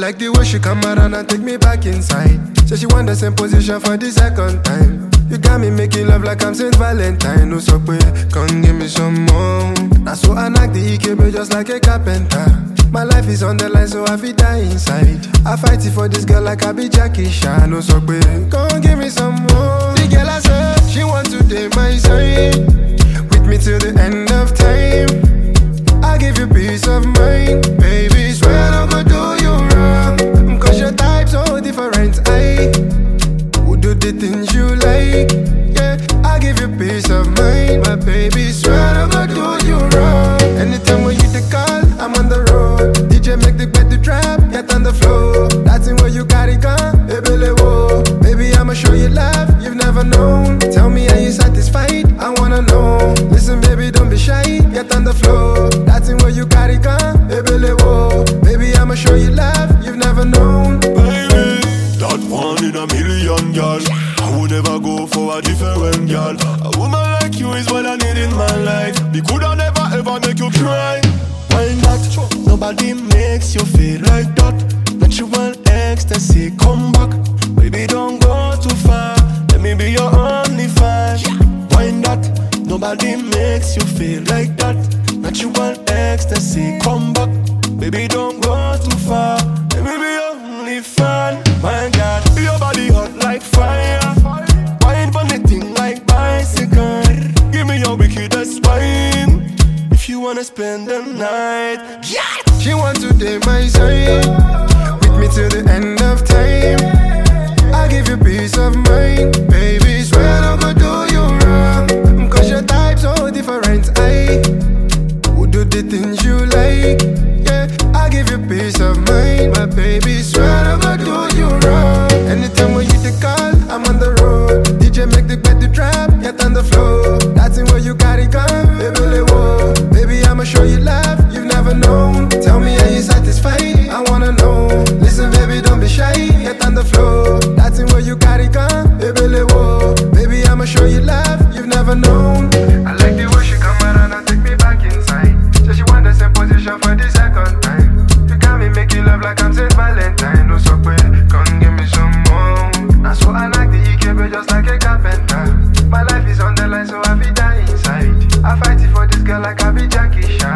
like the way she come around and take me back inside. Say she want the same position for the second time. You got me making love like I'm Saint Valentine. No so come give me some more. Now so I knock the EKB just like a carpenter. My life is on the line so I feel die inside. I fight it for this girl like I be Jackie Chan. No so come give me some more. The girl I said she want to date my side. With me till the end of time. I give you peace of mind. Baby, swear I'm gonna do you wrong. Cause your type so different. I would do the things you like. Yeah, I give you peace of mind. But baby, swear I'm gonna do you wrong. Anytime when you the call, I'm on the road. DJ make the bed to trap, get on the floor. That's in where you carry gun, baby, whoa. Baby, I'ma show you love you've never known. Tell me, are you satisfied? I wanna know. Listen, baby, don't be shy, get on the floor. That's in where you carry gun, baby, whoa. Baby, I'ma show you love you've never known. Baby, that one in a million, girl. I would never go for a different girl. A woman like you is what I need in my life. We coulda never ever make you cry. Why not? Nobody makes you feel like that. Natural ecstasy, come back. Baby, don't go too far. Let me be your only fan. Why not? Nobody makes you feel like that. Natural ecstasy, come back. Baby, don't go too far. Let me be your only fan. My God, your body hot like fire. Wine for the thing like bicycle. Give me your wickedest wine. If you wanna spend the night, yeah. She want to date my side. With me till the end of time. I give you peace of mind. Baby, swear I'm gonna do you wrong. Cause your type so different. I would do the things you like. Yeah, I give you peace of mind. But baby, swear I'm gonna do you wrong. Anytime when you the call, I'm on the road. DJ make the bed to trap, get on the floor. That's in where you carry gun, baby, whoa. Baby, I'ma show you love you've never known. Tell me, are you satisfied? I wanna know. Listen, baby, don't be shy, get on the floor. That's in where you carry gun, baby, whoa. Baby, I'ma show you love you've never known. I like the way she come around and take me back inside. So she want the same position for the second time. You got me making love like I'm Saint Valentine. No so come give me some more. Now so I like the EKB just like a carpenter. My life is on the line so I feel die inside. I fight it for this girl like I be Jackie Chan.